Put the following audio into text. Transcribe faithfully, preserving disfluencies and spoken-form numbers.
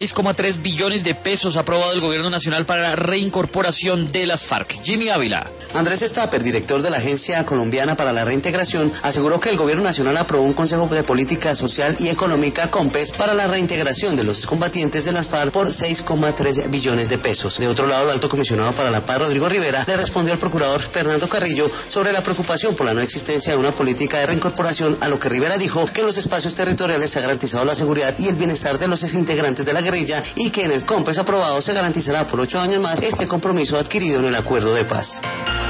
seis coma tres billones de pesos ha aprobado el gobierno nacional para la reincorporación de las FARC. Jimmy Ávila. Andrés Stapper, director de la Agencia Colombiana para la Reintegración, aseguró que el gobierno nacional aprobó un Consejo de Política Social y Económica COMPES para la reintegración de los excombatientes de las FARC por seis coma tres billones de pesos. De otro lado, el alto comisionado para la paz, Rodrigo Rivera, le respondió al procurador Fernando Carrillo sobre la preocupación por la no existencia de una política de reincorporación, a lo que Rivera dijo que en los espacios territoriales se ha garantizado la seguridad y el bienestar de los exintegrantes de la guerrilla y que en el COMPES aprobado se garantizará por ocho años más este compromiso adquirido en el acuerdo de paz.